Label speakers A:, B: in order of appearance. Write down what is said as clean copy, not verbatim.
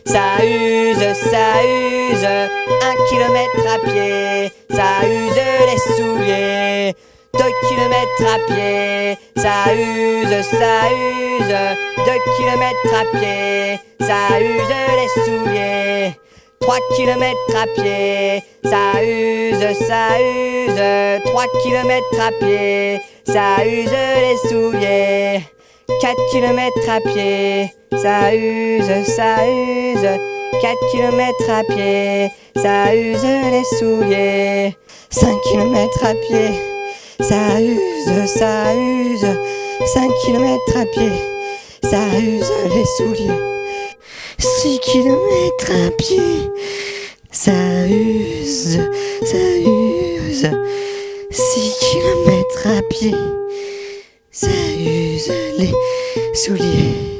A: ça use, ça use. 1 kilomètre à pied, ça use les souliers. 2 kilomètres à pied, ça use, ça use. 2 kilomètres à pied, ça use les souliers. 3 kilomètres à pied, ça use, ça use. 3 kilomètres à pied, ça use les souliers. 4 kilomètres à pied, ça use, ça use. 4 kilomètres à pied, ça use les souliers. 5 kilomètres à pied, ça use, ça use. 5 kilomètres à pied, ça use les souliers. 6 kilomètres à pied, ça use, ça use. 6 kilomètres à pied, ça use les souliers.